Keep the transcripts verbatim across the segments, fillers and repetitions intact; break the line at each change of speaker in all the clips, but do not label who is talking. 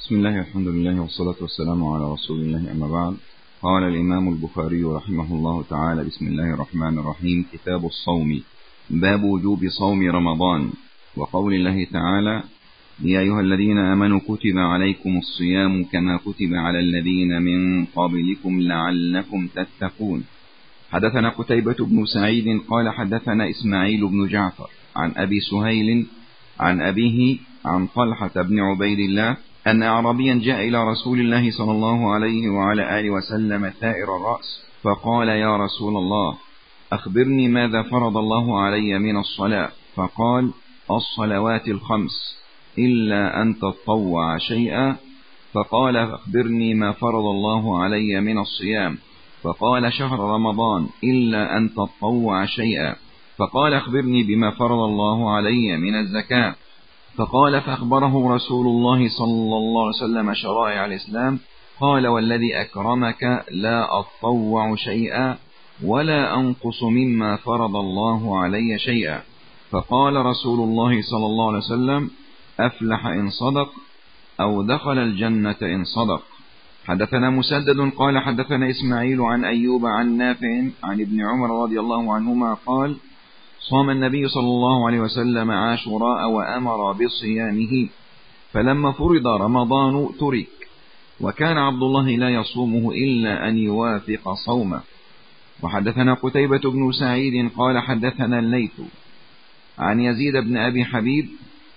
بسم الله الحمد لله والصلاة والسلام على رسول الله، أما بعد. قال الإمام البخاري رحمه الله تعالى: بسم الله الرحمن الرحيم. كتاب الصوم. باب وجوب صوم رمضان، وقول الله تعالى: يا أيها الذين آمنوا كتب عليكم الصيام كما كتب على الذين من قبلكم لعلكم تتقون. حدثنا قتيبة بن سعيد قال حدثنا إسماعيل بن جعفر عن أبي سهيل عن أبيه عن طلحة بن عبيد الله أن أعرابيا جاء إلى رسول الله صلى الله عليه وعلى آله وسلم ثائر الرأس، فقال: يا رسول الله، أخبرني ماذا فرض الله علي من الصلاة؟ فقال: الصلوات الخمس إلا أن تطوع شيئا. فقال: أخبرني ما فرض الله علي من الصيام؟ فقال: شهر رمضان إلا أن تطوع شيئا. فقال: أخبرني بما فرض الله علي من الزكاة؟ فقال: فأخبره رسول الله صلى الله عليه وسلم شرائع الإسلام. قال: والذي أكرمك لا أطوع شيئا ولا أنقص مما فرض الله علي شيئا. فقال رسول الله صلى الله عليه وسلم: أفلح إن صدق أو دخل الجنة إن صدق. حدثنا مسدد قال حدثنا إسماعيل عن أيوب عن نافع عن ابن عمر رضي الله عنهما قال: صام النبي صلى الله عليه وسلم عاشوراء وأمر بصيامه، فلما فرض رمضان ترك، وكان عبد الله لا يصومه إلا أن يوافق صومه. وحدثنا قتيبة بن سعيد قال حدثنا الليث عن يزيد بن أبي حبيب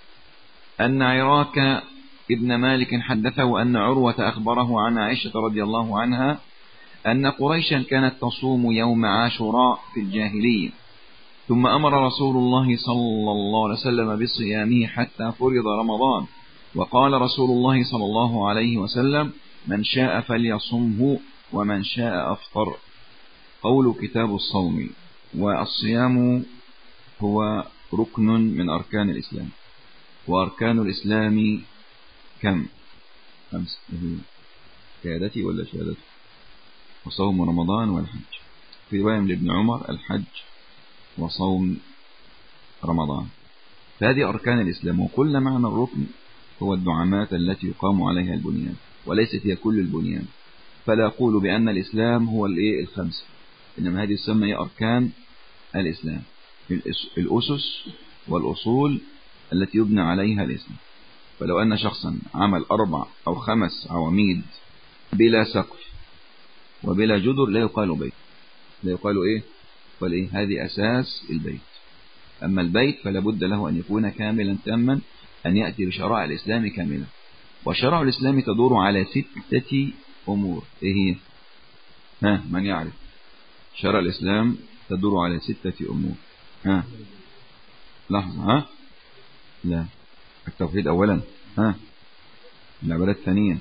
أن عراك ابن مالك حدثه أن عروة أخبره عن عائشة رضي الله عنها أن قريشا كانت تصوم يوم عاشوراء في الجاهلية، ثم أمر رسول الله صلى الله عليه وسلم بصيامه حتى فرض رمضان، وقال رسول الله صلى الله عليه وسلم: من شاء فليصمه ومن شاء أفطر. قول كتاب الصوم. والصيام هو ركن من أركان الإسلام، وأركان الإسلام كم؟ خمسة. شهادتي ولا شهادتي؟ وصوم رمضان والحج. في رواية لابن عمر: الحج وصوم رمضان. فهذه أركان الإسلام، وكل معنى الركن هو الدعامات التي يقام عليها البنيان، وليست هي كل البنيان. فلا أقول بأن الإسلام هو الإيه الخمسة، إنما هذه تسمى أركان الإسلام، الأسس والأصول التي يبنى عليها الإسلام. فلو أن شخصا عمل أربع أو خمس عواميد بلا سقف وبلا جدر لا يقال بيت، لا يقال إيه فالإيه هذه أساس البيت. أما البيت فلا بد له أن يكون كاملا تاما، أن يأتي بشرائع الإسلام كاملة. وشرائع الإسلام تدور على ستة أمور. إيه هي؟ ها من يعرف؟ شرائع الإسلام تدور على ستة أمور. ها لحظة. ها لا، التوحيد أولا، ها العبادات ثانيا،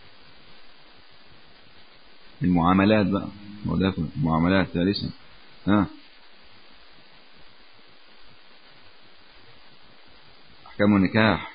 المعاملات بقى وذاك المعاملات ثالثا، ها أحكام النكاح،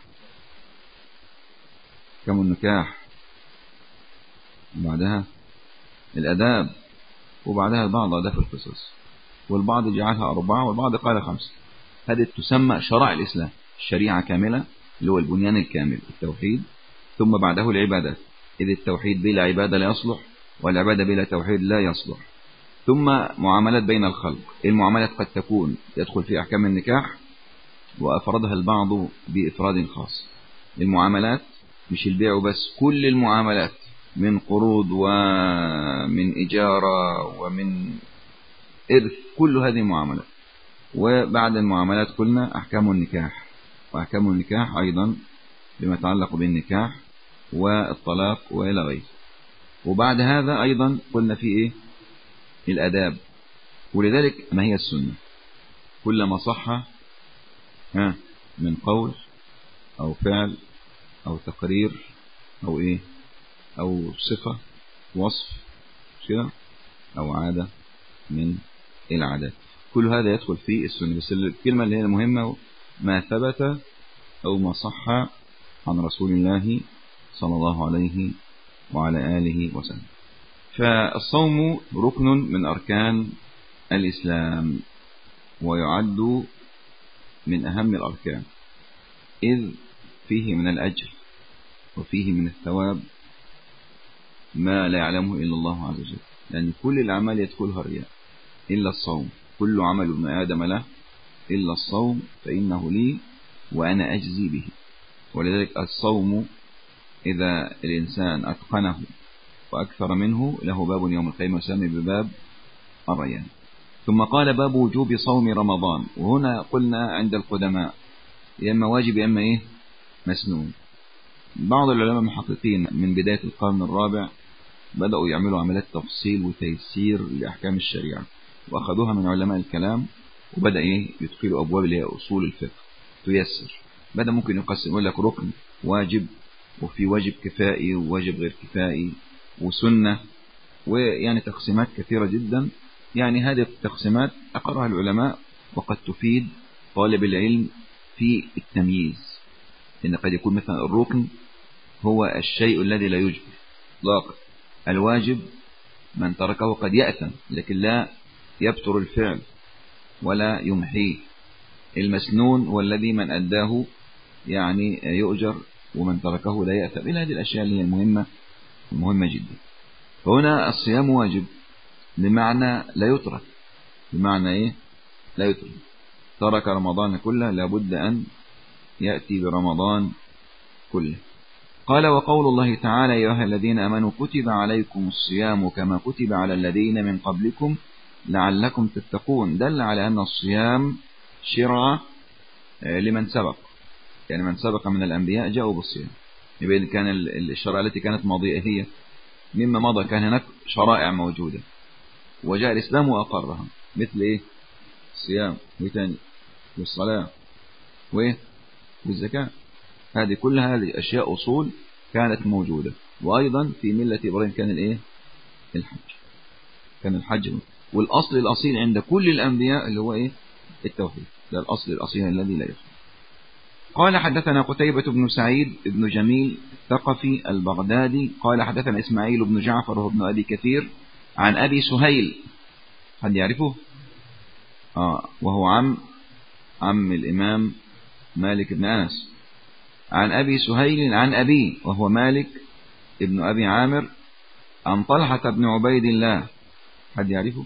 أحكام النكاح، وبعدها الأداب، وبعدها بعض أداب القصص، والبعض جعلها أربعة والبعض قال خمسة. هذه تسمى شرائع الإسلام، الشريعة كاملة اللي هو البنيان الكامل، التوحيد، ثم بعده العبادات، إذ التوحيد بلا عبادة لا يصلح، والعبادة بلا توحيد لا يصلح. ثم معاملات بين الخلق. المعاملات قد تكون يدخل في أحكام النكاح وأفردها البعض بإفراد خاص. المعاملات مش البيع بس، كل المعاملات من قروض ومن إجارة ومن إرث، كل هذه المعاملات. وبعد المعاملات قلنا أحكام النكاح، وأحكام النكاح أيضا بما يتعلق بالنكاح والطلاق وإلى غيره. وبعد هذا أيضا قلنا في إيه الأداب. ولذلك ما هي السنة؟ كلما صح ها من قول أو فعل أو تقرير أو إيه أو صفة وصف كده أو عادة من العادات، كل هذا يدخل في السنة. بس الكلمة اللي هي المهمة ما ثبت أو ما صح عن رسول الله صلى الله عليه وعلى آله وسلم. فالصوم ركن من أركان الإسلام، ويعد من أهم الأركان، إذ فيه من الأجر وفيه من الثواب ما لا يعلمه إلا الله عز وجل، يعني كل الأعمال يدخلها الرياء إلا الصوم. كل عمل ابن آدم له إلا الصوم فإنه لي وأنا أجزي به. ولذلك الصوم إذا الإنسان أتقنه وأكثر منه له باب يوم القيامة يسمى بباب الريان. ثم قال باب وجوب صوم رمضان. وهنا قلنا عند القدماء يا إما واجب يا إما إيه مسنون. بعض العلماء المحققين من بداية القرن الرابع بدأوا يعملوا عمليات تفصيل وتيسير لأحكام الشريعة، وأخذوها من علماء الكلام، وبدأ إيه يدخلوا أبواب اللي هي أصول الفقه تيسر. بدأ ممكن يقسم يقول لك ركن واجب، وفي واجب كفائي وواجب غير كفائي وسنة، ويعني تقسيمات كثيرة جدا. يعني هذه التقسيمات أقرها العلماء وقد تفيد طالب العلم في التمييز، إن قد يكون مثلا الركن هو الشيء الذي لا يجبر إطلاقا. الواجب من تركه قد يأثم لكن لا يبتر الفعل ولا يمحيه. المسنون هو الذي من أداه يعني يؤجر ومن تركه لا يأثم. إلى هذه الأشياء اللي هي المهمة المهمة جدا. فهنا الصيام واجب بمعنى لا يترك، بمعنى إيه لا يترك. ترك رمضان كله لابد أن يأتي برمضان كله. قال وقول الله تعالى يا أيها الذين آمنوا كتب عليكم الصيام كما كتب على الذين من قبلكم لعلكم تتقون. دل على أن الصيام شرع لمن سبق، يعني من سبق من الأنبياء جاءوا بالصيام. يبقى كان الشرائع التي كانت ماضية هي مما مضى كان هناك شرائع موجودة وجاء الإسلام وأقرها، مثل إيه الصيام وثاني والصلاة والزكاة. هذه كلها هذه أشياء أصول كانت موجودة. وأيضا في ملة إبراهيم كان الإيه الحج، كان الحج. والأصل الأصيل عند كل الأنبياء اللي هو إيه التوحيد، ده الأصل الأصيل الذي لا يخفى. قال حدثنا قتيبة بن سعيد بن جميل الثقفي البغدادي قال حدثنا إسماعيل بن جعفر وابن أبي كثير عن أبي سهيل، حد يعرفه؟ آه وهو عم عم الإمام مالك بن أنس، عن أبي سهيل عن أبي وهو مالك ابن أبي عامر عن طلحة بن عبيد الله، حد يعرفه؟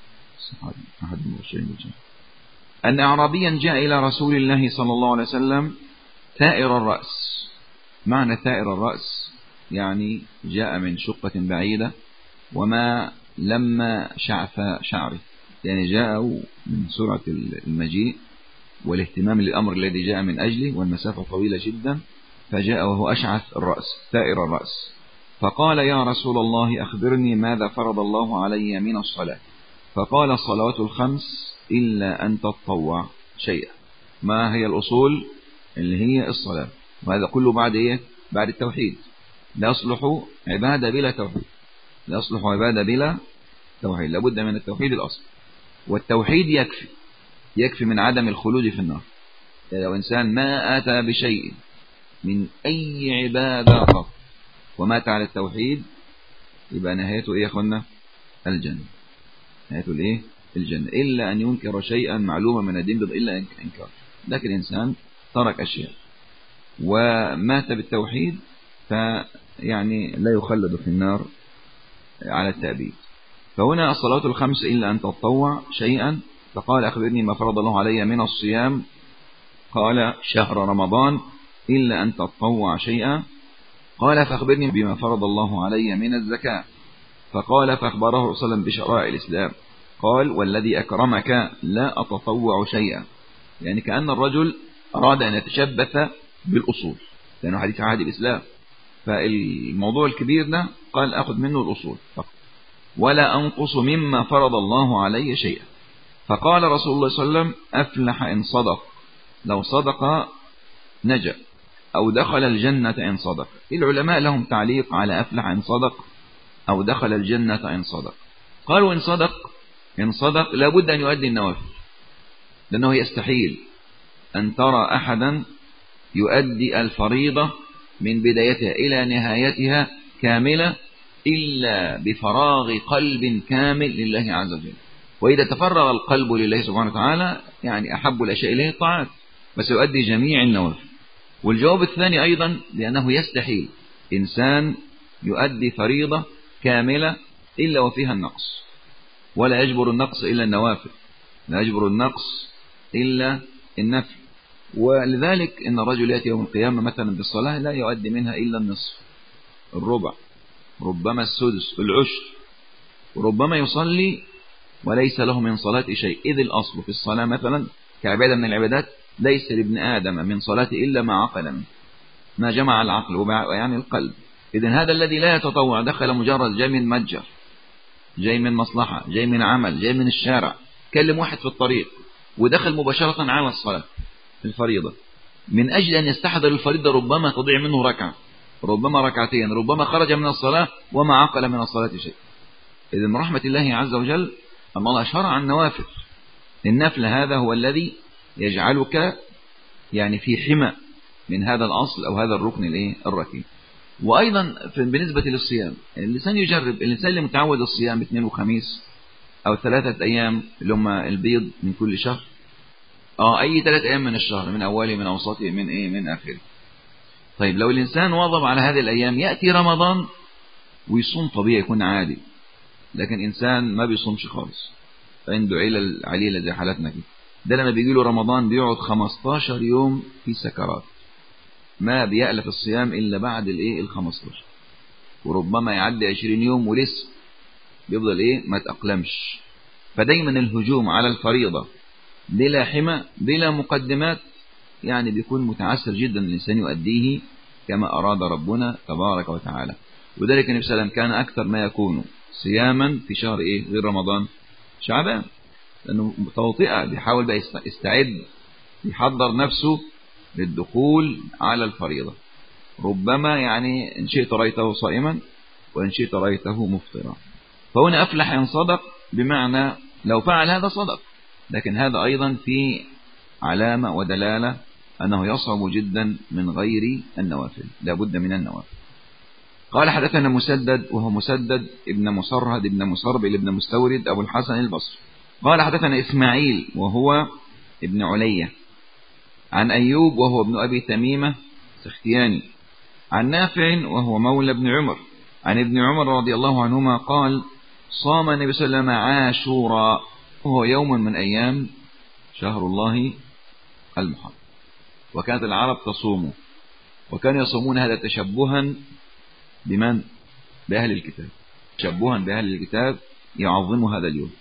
أحد المبشرين بالجنة، أن أعرابيا جاء إلى رسول الله صلى الله عليه وسلم ثائر الرأس. معنى ثائر الرأس يعني جاء من شقة بعيدة وما لما شعف شعره، يعني جاء من سرعة المجيء والاهتمام للأمر الذي جاء من أجله والمسافة طويلة جدا، فجاء وهو أشعث الرأس ثائر الرأس. فقال يا رسول الله أخبرني ماذا فرض الله علي من الصلاة؟ فقال الصلوات الخمس إلا أن تتطوع شيئا. ما هي الأصول اللي هي الصلاة؟ وهذا كله بعد إيه؟ بعد التوحيد. لا يصلح عبادة بلا توحيد، لا يصلح عبادة بلا توحيد، لابد من التوحيد الأصل. والتوحيد يكفي يكفي من عدم الخلود في النار. يعني لو إنسان ما أتى بشيء من أي عبادة قط ومات على التوحيد يبقى نهايته إيه يا أخوانا؟ الجنة. نهايته الإيه؟ الجنة، إلا أن ينكر شيئا معلوما من الدين إلا إنكار. لكن الإنسان ترك أشياء ومات بالتوحيد فيعني لا يخلد في النار على التأبيد. فهنا الصلاة الخمس إلا أن تتطوع شيئا. فقال أخبرني ما فرض الله علي من الصيام؟ قال شهر رمضان إلا أن تتطوع شيئا. قال فأخبرني بما فرض الله علي من الزكاة. فقال فأخبره صلى الله عليه وسلم بشرائع الإسلام. قال والذي أكرمك لا أتطوع شيئا، يعني كأن الرجل أراد أن يتشبث بالأصول لأنه حديث عهد الإسلام. فالموضوع الكبير ده قال أخذ منه الأصول فقط ولا أنقص مما فرض الله علي شيئا. فقال رسول الله صلى الله عليه وسلم أفلح إن صدق، لو صدق نجا أو دخل الجنة إن صدق. العلماء لهم تعليق على أفلح إن صدق أو دخل الجنة إن صدق. قالوا إن صدق إن صدق لابد أن يؤدي النوافل، لأنه يستحيل أن ترى أحدا يؤدي الفريضة من بدايتها إلى نهايتها كاملة إلا بفراغ قلب كامل لله عز وجل. وإذا تفرغ القلب لله سبحانه وتعالى يعني أحب الأشياء إليه الطاعات، بس يؤدي جميع النوافل. والجواب الثاني أيضا لأنه يستحيل إنسان يؤدي فريضة كاملة إلا وفيها النقص، ولا يجبر النقص إلا النوافل، لا يجبر النقص إلا النفل. ولذلك إن الرجل يأتي يوم القيامة مثلا بالصلاة لا يؤدي منها إلا النصف، الربع، ربما السدس، العشر، وربما يصلي وليس له من صلاة شيء. إذ الأصل في الصلاة مثلا كعبادة من العبادات ليس لابن آدم من صلاة إلا ما عقل منه، ما جمع العقل ويعني القلب. إذن هذا الذي لا يتطوع دخل مجرد جاي من متجر، جاي من مصلحة، جاي من عمل، جاي من الشارع، كلم واحد في الطريق ودخل مباشرة على الصلاة الفريضة من أجل أن يستحضر الفريضة، ربما تضيع منه ركعة، ربما ركعتين، ربما خرج من الصلاة وما عقل من الصلاة شيء. إذن من رحمة الله عز وجل أن الله شرع النوافل. النفل هذا هو الذي يجعلك يعني في حمى من هذا الأصل أو هذا الركن الايه الركين. وأيضا بالنسبة للصيام، الإنسان يجرب، الإنسان اللي متعود الصيام اثنين وخميس أو ثلاثة أيام اللي هم البيض من كل شهر، اه أي ثلاثة أيام من الشهر، من أوله من أوسطه من إيه من آخره. طيب لو الإنسان واظب على هذه الأيام يأتي رمضان ويصوم طبيعي يكون عادي، لكن إنسان ما بيصومش خالص، عنده علل عليلة زي حالتنا كده، ده لما بيجي له رمضان بيقعد خمستاشر يوم في سكرات، ما بيألف الصيام إلا بعد الإيه الخمستاشر، وربما يعدي عشرين يوم ولسه بيفضل إيه ما تأقلمش. فدايما الهجوم على الفريضة بلا حمى بلا مقدمات يعني بيكون متعسر جدا الإنسان يؤديه كما أراد ربنا تبارك وتعالى. وذلك النبي صلى الله عليه وسلم كان أكثر ما يكون صياما في شهر إيه غير رمضان؟ شعبان، لأنه توطئة بيحاول بقى يستعد يحضر نفسه للدخول على الفريضة. ربما يعني إن شئت رأيته صائما وإن شئت رأيته مفطرا. فهنا أفلح إن صدق، بمعنى لو فعل هذا صدق، لكن هذا أيضا في علامة ودلالة أنه يصعب جدا من غير النوافل، لا بد من النوافل. قال حدثنا مسدد وهو مسدد ابن مصرهد ابن مسربل ابن مستورد أبو الحسن البصري. قال حدثنا إسماعيل وهو ابن علية عن أيوب وهو ابن أبي تميمة سختياني عن نافع وهو مولى ابن عمر عن ابن عمر رضي الله عنهما قال صام النبي صلى الله عليه وسلم عاشوراء وهو يوم من أيام شهر الله المحرم، وكانت العرب تصومه، وكانوا يصومون هذا تشبها بمن؟ بأهل الكتاب، تشبها بأهل الكتاب يعظموا هذا اليوم.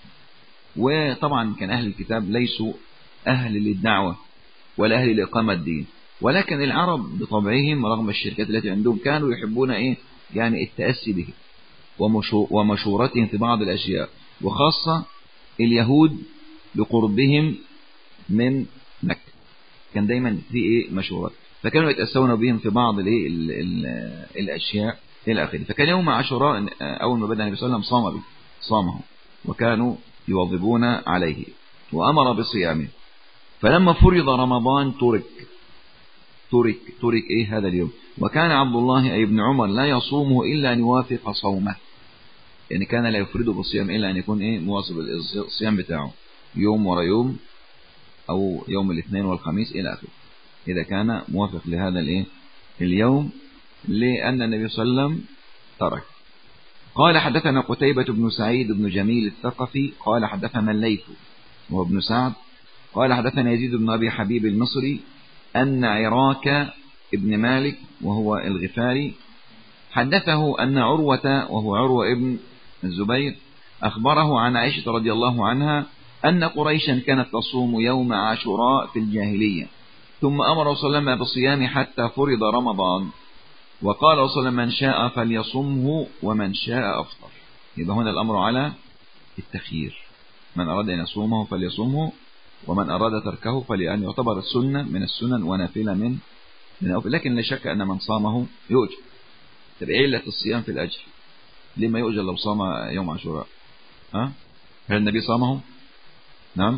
وطبعا كان أهل الكتاب ليسوا أهل للدعوة ولا أهل لإقامة الدين، ولكن العرب بطبعهم رغم الشركات التي عندهم كانوا يحبون إيه يعني التأسي به ومشورتهم في بعض الأشياء، وخاصة اليهود بقربهم من مكة كان دايما في إيه مشورات، فكانوا يتأسون بهم في بعض الإيه الأشياء إلى آخره. فكان يوم عاشوراء أول ما بدأ النبي صلى الله عليه وسلم صام به صامه، وكانوا يواظبون عليه وأمر بصيامه. فلما فرض رمضان ترك ترك ترك إيه هذا اليوم، وكان عبد الله أي ابن عمر لا يصومه إلا أن يوافق صومه، يعني كان لا يفرده بالصيام إلا أن يكون إيه مواظب الصيام بتاعه يوم ورا يوم أو يوم الاثنين والخميس إلى آخره، إذا كان موافق لهذا الإيه اليوم، لأن النبي صلى الله عليه وسلم ترك. قال حدثنا قتيبة بن سعيد بن جميل الثقفي قال حدثنا الليث وهو ابن سعد قال حدثنا يزيد بن أبي حبيب المصري أن عراك ابن مالك وهو الغفاري حدثه أن عروة وهو عروة ابن الزبير أخبره عن عائشة رضي الله عنها أن قريشا كانت تصوم يوم عاشوراء في الجاهلية، ثم أمر صلى الله عليه وسلم بالصيام حتى فرض رمضان، وقال صلى الله عليه وسلم من شاء فليصمه ومن شاء أفطر. يبقى هنا الأمر على التخيير، من أراد أن يصومه فليصومه ومن أراد تركه فلأن يعتبر السنة من السنن ونافلة من من أوفل. لكن لا شك أن من صامه يؤجر. طب إيه علة الصيام في الأجر؟ لما يؤجر لو صام يوم عاشوراء؟ ها؟ هل النبي صامه؟ نعم.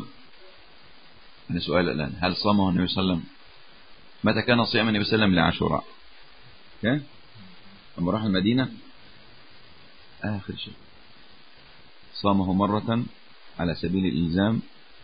أنا سؤال الآن، هل صامه النبي صلى الله عليه وسلم؟ متى كان صيام النبي صلى الله عليه وسلم لعاشوراء؟ كان لما راح المدينة آخر شيء صامه مرة على سبيل الإلزام،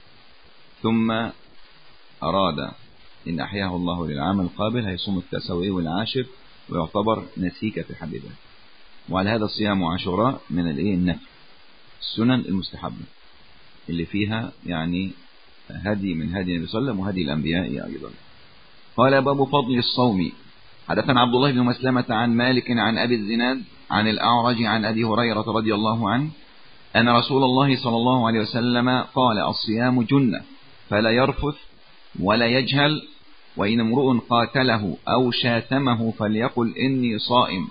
ثم أراد إن أحياه الله للعام القابل هيصوم التاسع والعاشر ويعتبر نسيك في حد ذاته. وعلى هذا صيام عاشوراء من الايه النفل، السنن المستحبة اللي فيها يعني هدي من هدي النبي صلى الله عليه وسلم وهدي الأنبياء أيضا. قال باب فضل الصوم. حدثنا عبد الله بن مسلمة عن مالك عن أبي الزناد عن الأعرج عن أبي هريرة رضي الله عنه أن رسول الله صلى الله عليه وسلم قال الصيام جنة فلا يرفث ولا يجهل، وإن امرؤ قاتله أو شاتمه فليقل إني صائم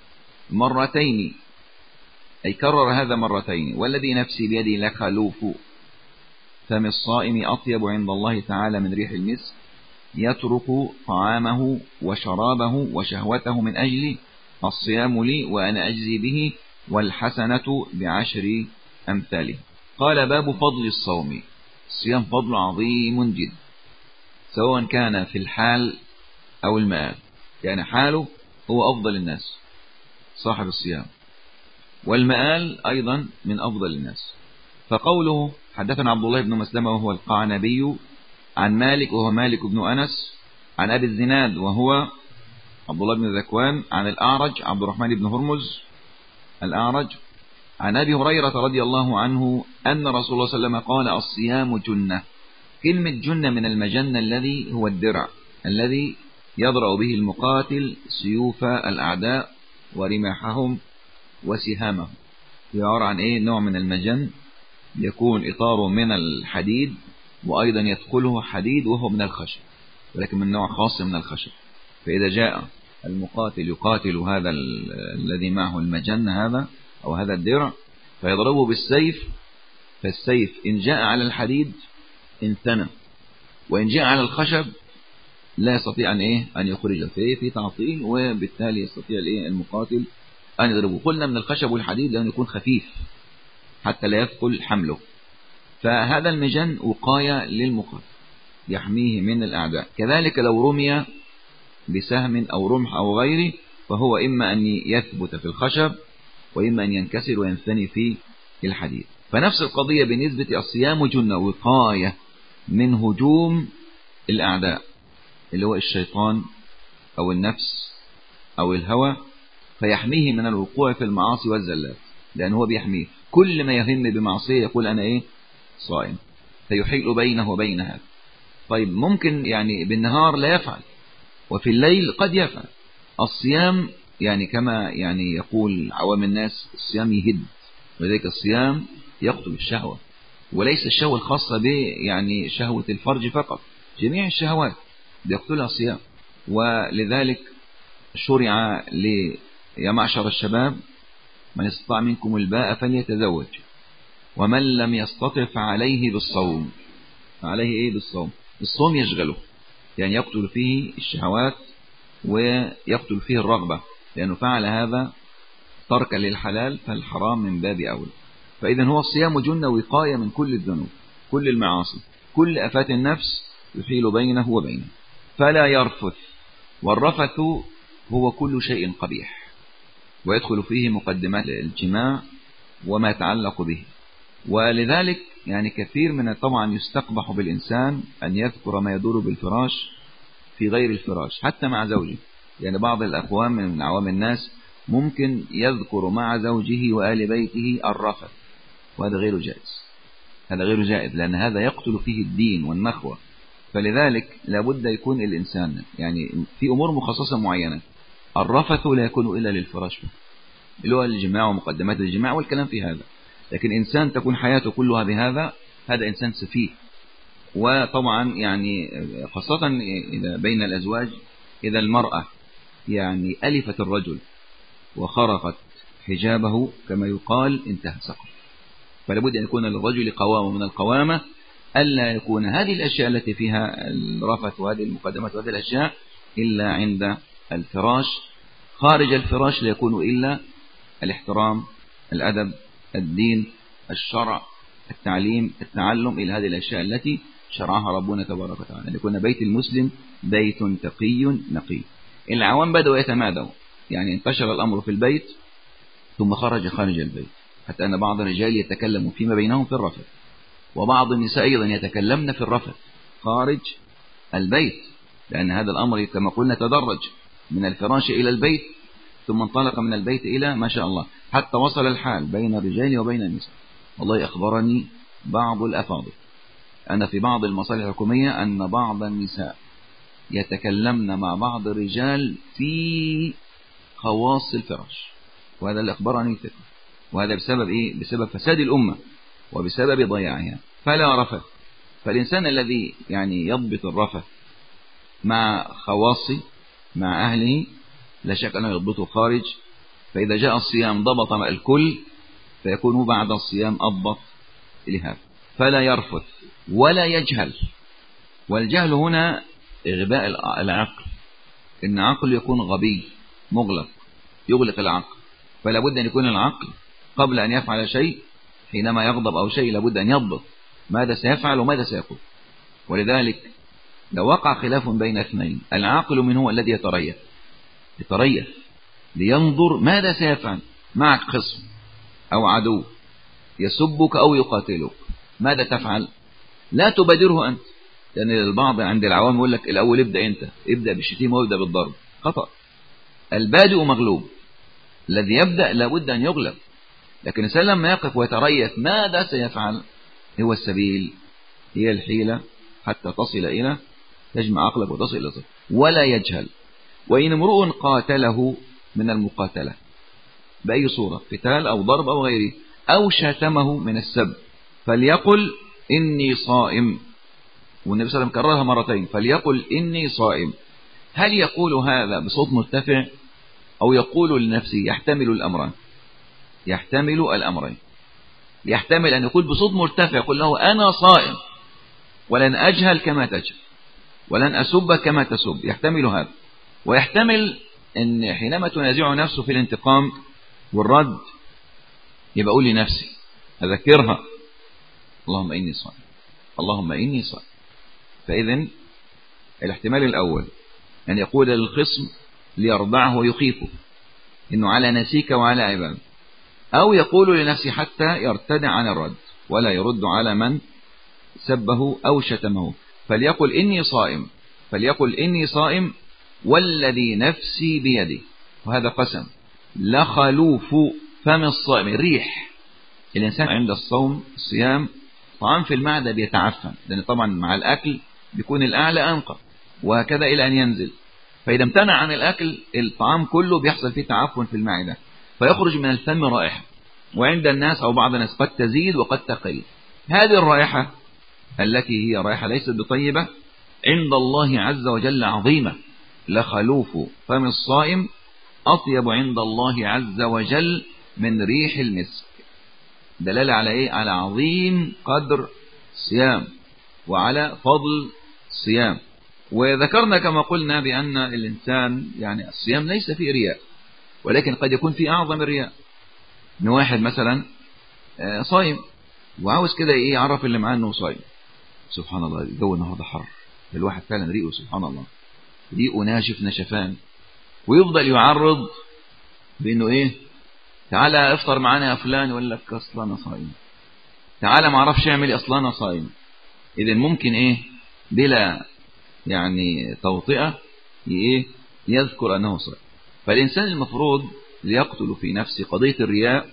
مرتين، أي كرر هذا مرتين، والذي نفسي بيدي لخلوف فم الصائم أطيب عند الله تعالى من ريح المسك، يترك طعامه وشرابه وشهوته من أجلي، الصيام لي وأنا أجزي به، والحسنة بعشر أمثاله. قال باب فضل الصوم. الصيام فضل عظيم جدا، سواء كان في الحال أو المآل. يعني حاله هو أفضل الناس صاحب الصيام، والمآل أيضا من أفضل الناس. فقوله حدثنا عبد الله بن مسلمة وهو القعنبي عن مالك وهو مالك بن أنس عن أبي الزناد وهو عبد الله بن ذكوان عن الأعرج عبد الرحمن بن هرمز الأعرج عن أبي هريرة رضي الله عنه أن رسول الله صلى الله عليه وسلم قال الصيام جنة. كلمة جنة من المجنة الذي هو الدرع الذي يضرأ به المقاتل سيوف الأعداء ورماحهم وسهامهم. يعبر عن إيه؟ نوع من المجن يكون إطاره من الحديد وأيضا يدخله حديد وهو من الخشب، ولكن من نوع خاص من الخشب. فإذا جاء المقاتل يقاتل هذا الذي معه المجن هذا أو هذا الدرع فيضربه بالسيف، فالسيف إن جاء على الحديد انثنى، وإن جاء على الخشب لا يستطيع أن إيه أن يخرجه، فيه في تعطيل، وبالتالي يستطيع الإيه المقاتل أن يضربه. قلنا من الخشب والحديد لأنه يكون خفيف حتى لا يثقل حمله. فهذا المجن وقاية للمقاتل يحميه من الأعداء. كذلك لو رمي بسهم أو رمح أو غيره فهو إما أن يثبت في الخشب وإما أن ينكسر وينثني في الحديد. فنفس القضية بالنسبة الصيام جنة، وقاية من هجوم الأعداء اللي هو الشيطان أو النفس أو الهوى، فيحميه من الوقوع في المعاصي والزلات، لأنه هو بيحميه. كل ما يهم بمعصية يقول أنا إيه صائم، فيحيل بينه وبين هذا. طيب ممكن يعني بالنهار لا يفعل، وفي الليل قد يفعل. الصيام يعني كما يعني يقول عوام الناس الصيام يهد، ولذلك الصيام يقتل الشهوة، وليس الشهوة الخاصة به يعني شهوة الفرج فقط، جميع الشهوات بيقتلها الصيام. ولذلك شرع لي يا معشر الشباب من استطاع منكم الباء فليتزوج، ومن لم يستطع فعليه بالصوم. فعليه ايه بالصوم؟ الصوم يشغله، يعني يقتل فيه الشهوات ويقتل فيه الرغبة، لأنه فعل هذا تركا للحلال فالحرام من باب أولى. فإذا هو الصيام جنة وقاية من كل الذنوب، كل المعاصي، كل آفات النفس يحيل بينه وبينه. فلا يرفث، والرفث هو كل شيء قبيح، ويدخل فيه مقدمات الجماع وما يتعلق به. ولذلك يعني كثير من طبعا يستقبح بالإنسان أن يذكر ما يدور بالفراش في غير الفراش حتى مع زوجه. يعني بعض الأخوان من عوام الناس ممكن يذكر مع زوجه وآل بيته الرفث، وهذا غير جائز. هذا غير جائز لأن هذا يقتل فيه الدين والنخوة. فلذلك لابد يكون الإنسان يعني في أمور مخصصة معينة. الرفث لا يكون إلا للفراش، اللي هو الجماع ومقدمات الجماع والكلام في هذا. لكن إنسان تكون حياته كلها بهذا، هذا إنسان سفيه. وطبعا يعني خاصة إذا بين الأزواج، إذا المرأة يعني ألفت الرجل وخرقت حجابه كما يقال انتهى سقط. فلابد أن يكون للرجل قوامة من القوامة، ألا يكون هذه الأشياء التي فيها الرفث وهذه المقدمات وهذه الأشياء إلا عند الفراش. خارج الفراش لا يكون إلا الاحترام، الأدب، الدين، الشرع، التعليم، التعلم، إلى هذه الأشياء التي شرعها ربنا تبارك وتعالى، ليكون بيت المسلم بيت تقي نقي. العوام بدأوا يتمادوا، يعني انتشر الأمر في البيت ثم خرج خارج البيت، حتى أن بعض الرجال يتكلم فيما بينهم في الرفث، وبعض النساء أيضا يتكلمن في الرفث خارج البيت، لأن هذا الأمر كما قلنا تدرج. من الفراش إلى البيت، ثم انطلق من البيت إلى ما شاء الله حتى وصل الحال بين الرجال وبين النساء. والله أخبرني بعض الأفاضل أن في بعض المصالح الحكومية أن بعض النساء يتكلمن مع بعض الرجال في خواص الفراش، وهذا اللي أخبرني ثقة. وهذا بسبب إيه؟ بسبب فساد الأمة وبسبب ضياعها. فلا رفث. فالإنسان الذي يعني يضبط الرفث مع خواصه مع أهله لا شك أنه يضبطه خارج، فإذا جاء الصيام ضبط مع الكل، فيكون بعد الصيام أضبط لهذا. فلا يرفث ولا يجهل. والجهل هنا إغباء العقل، إن عقل يكون غبي مغلق يغلق العقل، فلا بد أن يكون العقل قبل أن يفعل شيء حينما يغضب أو شيء لابد أن يضبط ماذا سيفعل وماذا سيقول. ولذلك لو وقع خلاف بين اثنين، العاقل من هو الذي يتريث يتريث لينظر ماذا سيفعل. معك خصم أو عدو يسبك أو يقاتلك، ماذا تفعل؟ لا تبادره أنت، لأن البعض عند العوام يقول لك الأول ابدأ أنت، ابدأ بالشتيمة وابدأ بالضرب. خطأ. البادئ مغلوب، الذي يبدأ لابد أن يغلب. لكن الإنسان لما يقف ويتريث ماذا سيفعل، هو السبيل، هي الحيلة حتى تصل إلى تجمع عقلك وتصل إلى صف. ولا يجهل. وإن امرؤ قاتله من المقاتلة بأي صورة، قتال أو ضرب أو غيره، أو شاتمه من السب، فليقل إني صائم. والنبي صلى الله عليه وسلم كررها مرتين، فليقل إني صائم. هل يقول هذا بصوت مرتفع أو يقول لنفسه؟ يحتمل الأمرين، يحتمل الأمرين. يحتمل أن يقول بصوت مرتفع، يقول له أنا صائم ولن أجهل كما تجهل ولن أسب كما تسب، يحتمل هذا. ويحتمل أن حينما تنازع نفسه في الانتقام والرد يبقى أقول لنفسي أذكرها اللهم إني صائم اللهم إني صائم. فإذن الاحتمال الأول أن يقول للخصم ليرضعه ويخيفه إنه على نسيك وعلى عباده، أو يقول لنفسه حتى يرتدع عن الرد ولا يرد على من سبه أو شتمه. فليقل إني صائم فليقل إني صائم والذي نفسي بيده، وهذا قسم، لخلوف فم الصائم الريح. الإنسان عند الصوم الصيام طعام في المعدة بيتعفن، لأن طبعا مع الأكل بيكون الأعلى أنقى وهكذا إلى أن ينزل. فإذا امتنع عن الأكل الطعام كله بيحصل فيه تعفن في المعدة، فيخرج من الفم رائحة، وعند الناس أو بعض الناس قد تزيد وقد تقل. هذه الرائحة التي هي رائحة ليست بطيبة عند الله عز وجل عظيمة. لخلوف فم الصائم أطيب عند الله عز وجل من ريح المسك. دلالة على إيه؟ على عظيم قدر الصيام وعلى فضل الصيام. وذكرنا كما قلنا بأن الإنسان يعني الصيام ليس فيه رياء، ولكن قد يكون فيه أعظم الرياء. إن واحد مثلا صايم وعاوز كده إيه يعرف اللي معاه إنه صايم. سبحان الله الجو النهارده حر، الواحد فعلا ريقه سبحان الله ريقه ناشف نشفان، ويفضل يعرض بأنه إيه تعالى افطر معانا يا فلان، يقول لك أصلا أنا صايم، تعالى ما اعرفش اعمل أصلا أنا صايم. إذن ممكن إيه بلا يعني توطئة إيه يذكر أنه صايم. فالإنسان المفروض ليقتل في نفسه قضية الرياء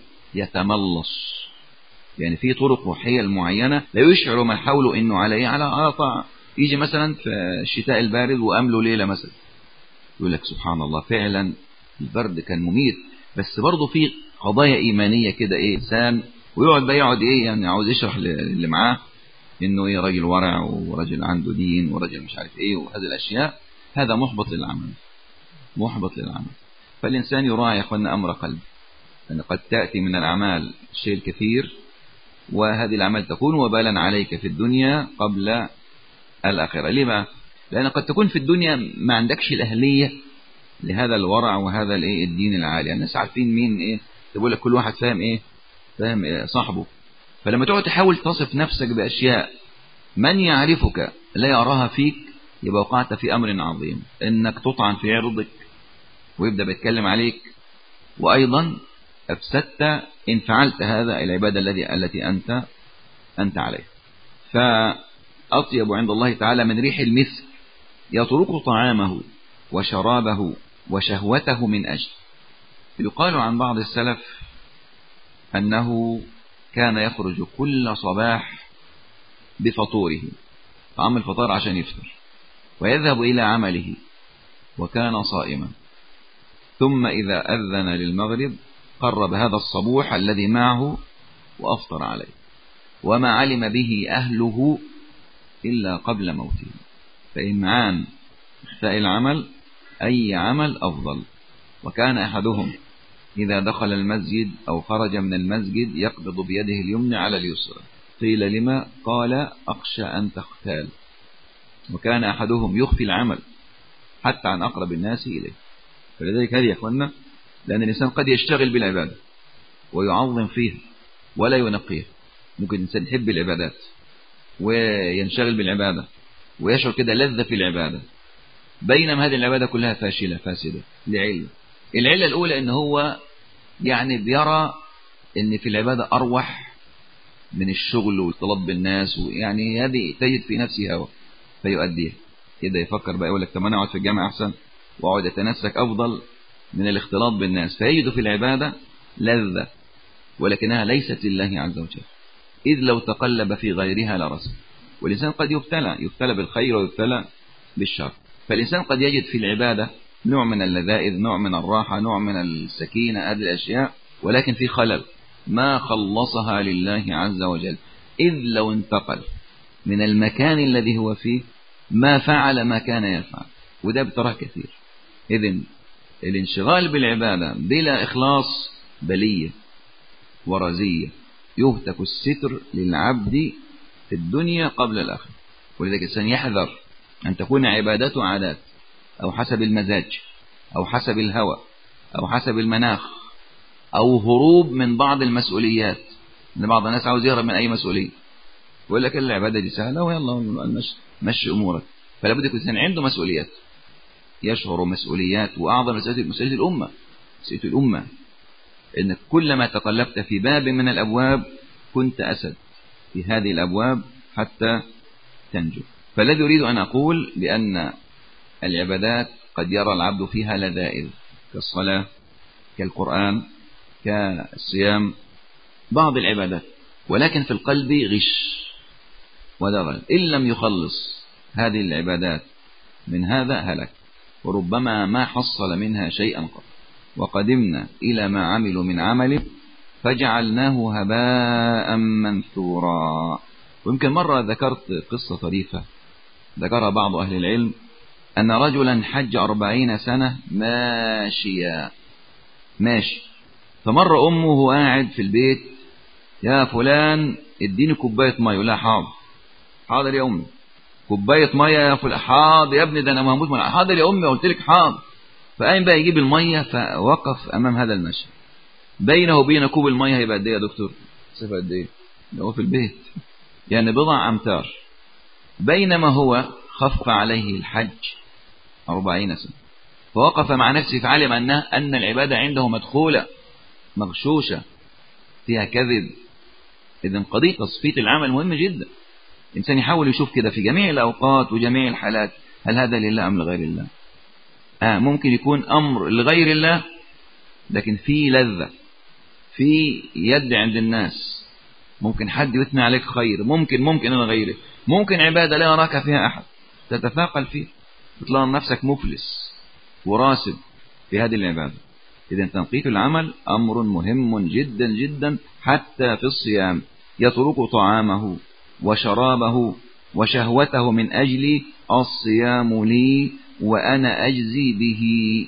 يتملص، يعني في طرق وحيل معينة لا يشعر من حوله إنه على إيه على على طاعة. يجي مثلا في الشتاء البارد وأمله ليلة مثلا، يقول لك سبحان الله فعلا البرد كان مميت، بس برضه في قضايا إيمانية كده إيه إنسان، ويقعد بقى يقعد إيه يعني عاوز يشرح اللي معاه إنه إيه راجل ورع ورجل عنده دين ورجل مش عارف إيه وهذه الأشياء. هذا محبط للعمل، محبط للعمل. فالإنسان يراعي يا أخوانا أمر قلب، أن قد تأتي من الأعمال الشيء الكثير، وهذه الأعمال تكون وبالا عليك في الدنيا قبل الآخرة. لما؟ لأن قد تكون في الدنيا ما عندكش الأهلية لهذا الورع وهذا الايه الدين العالي. الناس عارفين مين ايه، تقول لك كل واحد فاهم ايه فاهم إيه صاحبه. فلما تقعد تحاول تصف نفسك بأشياء من يعرفك لا يراها فيك، يبقى وقعت في أمر عظيم، إنك تطعن في عرضك ويبدأ بيتكلم عليك، وأيضا أفسدت إن فعلت هذا العبادة الذي التي أنت أنت عليه. فأطيب عند الله تعالى من ريح المسك يطرق طعامه وشرابه وشهوته من أجل. يقال عن بعض السلف أنه كان يخرج كل صباح بفطوره، طعام الفطار عشان يفطر، ويذهب إلى عمله وكان صائما، ثم إذا أذن للمغرب قرب هذا الصبوح الذي معه وأفطر عليه، وما علم به أهله إلا قبل موته. فإمعان إخفاء العمل أي عمل أفضل. وكان أحدهم إذا دخل المسجد أو خرج من المسجد يقبض بيده اليمنى على اليسرى، قيل لما؟ قال أخشى أن تختال. وكان أحدهم يخفي العمل حتى عن أقرب الناس إليه. فلذلك هذه يا أخوانا، لأن الإنسان قد يشتغل بالعبادة ويعظم فيها ولا ينقيها. ممكن الإنسان يحب العبادات وينشغل بالعبادة ويشعر كده لذة في العبادة، بينما هذه العبادة كلها فاشلة فاسدة لعلة. العلة الأولى إن هو يعني بيرى إن في العبادة أروح من الشغل والاختلاط بالناس، ويعني هذه تجد في نفسه هوى فيؤديها كده. يفكر بقى يقول لك طب أنا أقعد في الجامعة أحسن وأقعد أتنسك أفضل من الاختلاط بالناس، فيجد في العبادة لذة ولكنها ليست لله عز وجل، إذ لو تقلب في غيرها لرسم. والإنسان قد يبتلى يبتلى بالخير ويبتلى بالشر. فالإنسان قد يجد في العبادة نوع من اللذائذ، نوع من الراحة، نوع من السكينة، هذه الأشياء، ولكن في خلل ما خلصها لله عز وجل، إذ لو انتقل من المكان الذي هو فيه ما فعل ما كان يفعل. وده بتراه كثير. إذن الانشغال بالعبادة بلا إخلاص بلية ورزية يهتك الستر للعبد في الدنيا قبل الآخرة. ولذلك الإنسان يحذر أن تكون عبادته عادات أو حسب المزاج أو حسب الهوى أو حسب المناخ أو هروب من بعض المسؤوليات. إن بعض الناس عاوز يهرب من أي مسؤولية ويقول لك العبادة دي سهلة ويلا مشي مشي أمورك. فلا بد يكون الإنسان عنده مسؤوليات، يشعر مسؤوليات، وأعظم مسؤولية مسؤولية الأمة، مسؤولية الأمة إن كلما تقلبت في باب من الأبواب كنت أسد في هذه الأبواب حتى تنجو. فالذي أريد أن أقول بأن العبادات قد يرى العبد فيها لذائذ كالصلاة كالقرآن كالصيام، بعض العبادات، ولكن في القلب غش ودغل. إن لم يخلص هذه العبادات من هذا هلك، وربما ما حصل منها شيئا قط. وقدمنا إلى ما عملوا من عمل فجعلناه هباء منثورا. ويمكن مرة ذكرت قصة طريفة ذكرها بعض أهل العلم، أن رجلا حج أربعين سنة ماشيا ماشي، فمر أمه وهو قاعد في البيت، يا فلان اديني كوباية مية. يقول لها حاضر. حاضر يا أمي. كوباية مية يا فلان. حاضر يا ابني ده أنا هموت من حاضر يا أمي قلت لك حاضر. فقام بقى يجيب المية، فوقف أمام هذا المشهد. بينه وبين كوب المية هيبقى قد إيه يا دكتور؟ مسافة قد إيه؟ هو في البيت يعني بضع أمتار، بينما هو خف عليه الحج أربعين سنة. فوقف مع نفسه فعلم أنه أن العبادة عنده مدخولة مغشوشة فيها كذب. إذن قضية تصفية العمل مهمة جدا. الإنسان يحاول يشوف كده في جميع الأوقات وجميع الحالات هل هذا لله أم لغير الله. آه ممكن يكون أمر لغير الله لكن في لذة، في يد عند الناس، ممكن حد يثني عليك خير، ممكن ممكن إلى غيره، ممكن عبادة لا يراك فيها أحد تتثاقل فيه تطلع نفسك مفلس وراسب في هذه العبادة. إذن تنقية العمل أمر مهم جدا جدا. حتى في الصيام يترك طعامه وشرابه وشهوته من أجل الصيام لي وأنا أجزي به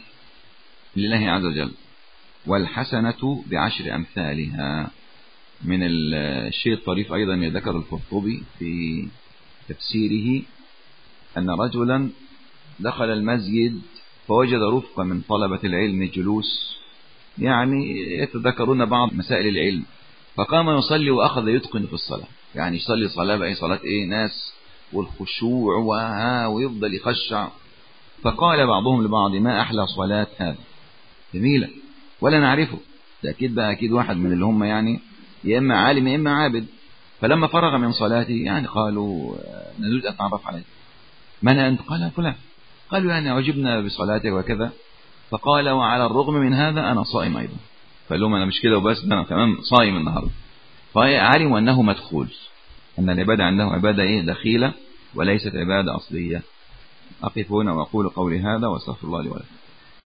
لله عز وجل، والحسنة بعشر أمثالها. من الشيء الطريف أيضا يذكر القرطبي في تفسيره أن رجلا دخل المسجد فوجد رفقة من طلبة العلم جلوس يعني يتذكرون بعض مسائل العلم، فقام يصلي وأخذ يتقن في الصلاة. يعني يصلي صلاة بأي صلاة إيه ناس والخشوع وها ويفضل يخشع. فقال بعضهم لبعض ما أحلى صلاة هذا، جميلة ولا نعرفه، ده أكيد بقى أكيد واحد من اللي هم يعني يا إما عالم يا إما عابد. فلما فرغ من صلاته يعني قالوا نريد أن نتعرف عليه، من أنت؟ قال فلان. قالوا يعني عجبنا بصلاتك وكذا. فقال وعلى الرغم من هذا أنا صائم أيضا. فقال لهم أنا مش كده وبس، أنا كمان صائم النهاردة. فعلموا أنه مدخول، أن العبادة عندهم عبادة إيه دخيلة وليست عبادة أصلية. أقف هنا وأقول قولي هذا وأستغفر الله لي ولكم.